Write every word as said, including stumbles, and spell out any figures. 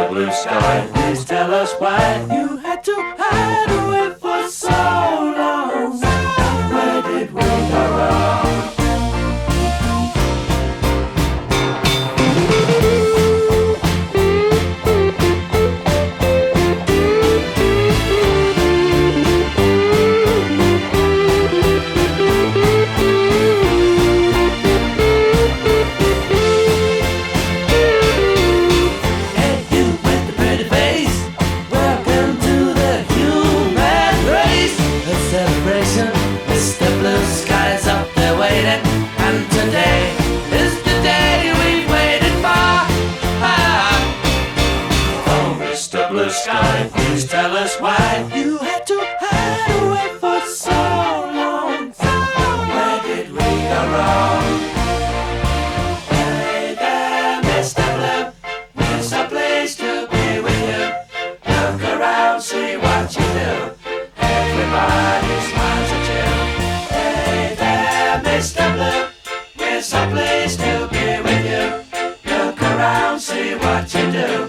Blue Sky, please tell us why you had to hide away for so long. Where did we go wrong? Mister Blue Sky's up there waiting, and today is the day we've waited for. Ah. Oh, Mister Blue Sky, please tell us why you had to hide away for so long. Where did we go wrong? Hey there, Mister Blue, we're so pleased to be with you. Look around, see what you do. Everybody smiles at you. Hey there, Mister Blue, we're so pleased to be with you. Look around, see what you do.